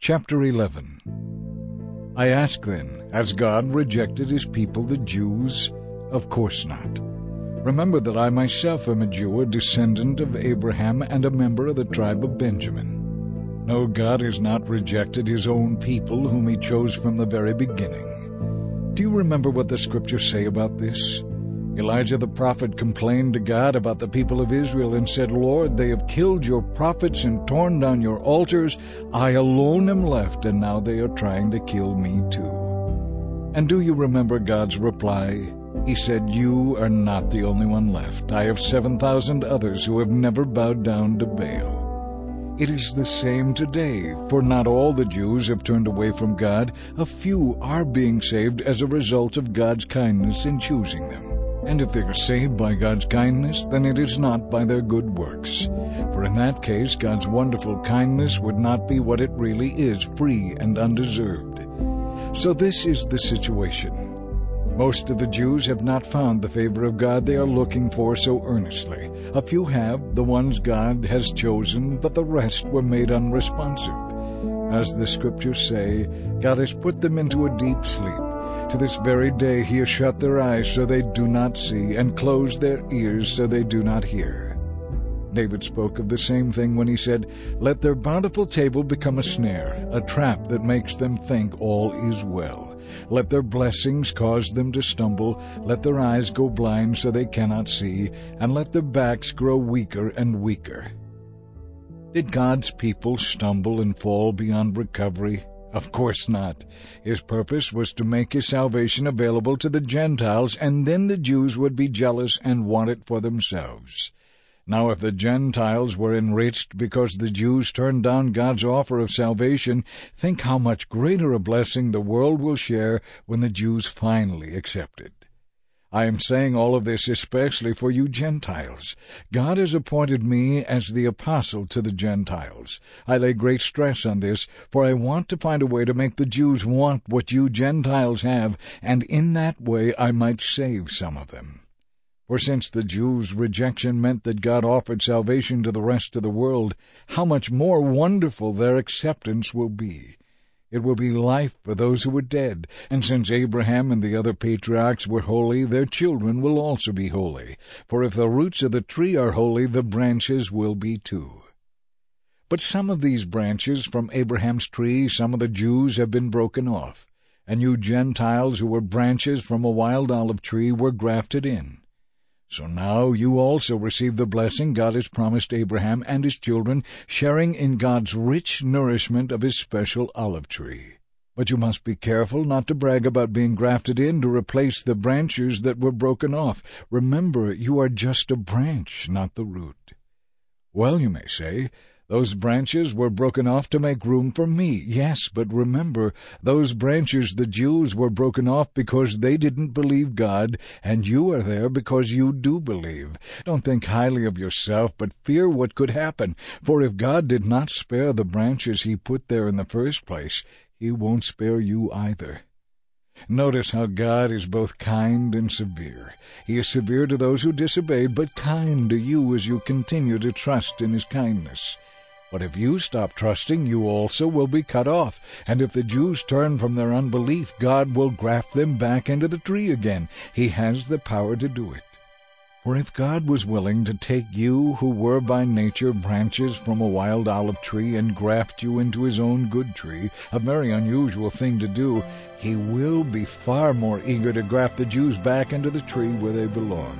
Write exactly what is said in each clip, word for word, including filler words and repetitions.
Chapter eleven. I ask then, has God rejected his people, the Jews? Of course not. Remember that I myself am a Jew, a descendant of Abraham, and a member of the tribe of Benjamin. No, God has not rejected his own people, whom he chose from the very beginning. Do you remember what the scriptures say about this? Elijah the prophet complained to God about the people of Israel and said, Lord, they have killed your prophets and torn down your altars. I alone am left, and now they are trying to kill me too. And do you remember God's reply? He said, you are not the only one left. I have seven thousand others who have never bowed down to Baal. It is the same today, for not all the Jews have turned away from God. A few are being saved as a result of God's kindness in choosing them. And if they are saved by God's kindness, then it is not by their good works. For in that case, God's wonderful kindness would not be what it really is, free and undeserved. So this is the situation. Most of the Jews have not found the favor of God they are looking for so earnestly. A few have, the ones God has chosen, but the rest were made unresponsive. As the scriptures say, God has put them into a deep sleep. To this very day he has shut their eyes so they do not see, and closed their ears so they do not hear. David spoke of the same thing when he said, let their bountiful table become a snare, a trap that makes them think all is well. Let their blessings cause them to stumble, let their eyes go blind so they cannot see, and let their backs grow weaker and weaker. Did God's people stumble and fall beyond recovery? Of course not. His purpose was to make his salvation available to the Gentiles, and then the Jews would be jealous and want it for themselves. Now, if the Gentiles were enriched because the Jews turned down God's offer of salvation, think how much greater a blessing the world will share when the Jews finally accept it. I am saying all of this especially for you Gentiles. God has appointed me as the apostle to the Gentiles. I lay great stress on this, for I want to find a way to make the Jews want what you Gentiles have, and in that way I might save some of them. For since the Jews' rejection meant that God offered salvation to the rest of the world, how much more wonderful their acceptance will be. It will be life for those who were dead, and since Abraham and the other patriarchs were holy, their children will also be holy. For if the roots of the tree are holy, the branches will be too. But some of these branches from Abraham's tree, some of the Jews, have been broken off, and you Gentiles who were branches from a wild olive tree were grafted in. So now you also receive the blessing God has promised Abraham and his children, sharing in God's rich nourishment of his special olive tree. But you must be careful not to brag about being grafted in to replace the branches that were broken off. Remember, you are just a branch, not the root. Well, you may say, those branches were broken off to make room for me. Yes, but remember, those branches the Jews were broken off because they didn't believe God, and you are there because you do believe. Don't think highly of yourself, but fear what could happen. For if God did not spare the branches he put there in the first place, he won't spare you either. Notice how God is both kind and severe. He is severe to those who disobey, but kind to you as you continue to trust in his kindness. But if you stop trusting, you also will be cut off. And if the Jews turn from their unbelief, God will graft them back into the tree again. He has the power to do it. For if God was willing to take you, who were by nature branches from a wild olive tree, and graft you into his own good tree, a very unusual thing to do, he will be far more eager to graft the Jews back into the tree where they belong.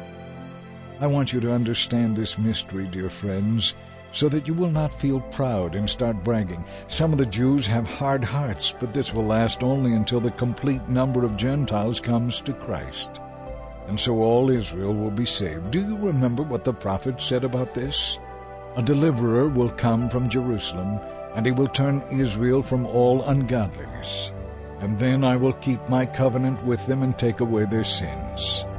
I want you to understand this mystery, dear friends, so that you will not feel proud and start bragging. Some of the Jews have hard hearts, but this will last only until the complete number of Gentiles comes to Christ. And so all Israel will be saved. Do you remember what the prophet said about this? A deliverer will come from Jerusalem, and he will turn Israel from all ungodliness. And then I will keep my covenant with them and take away their sins.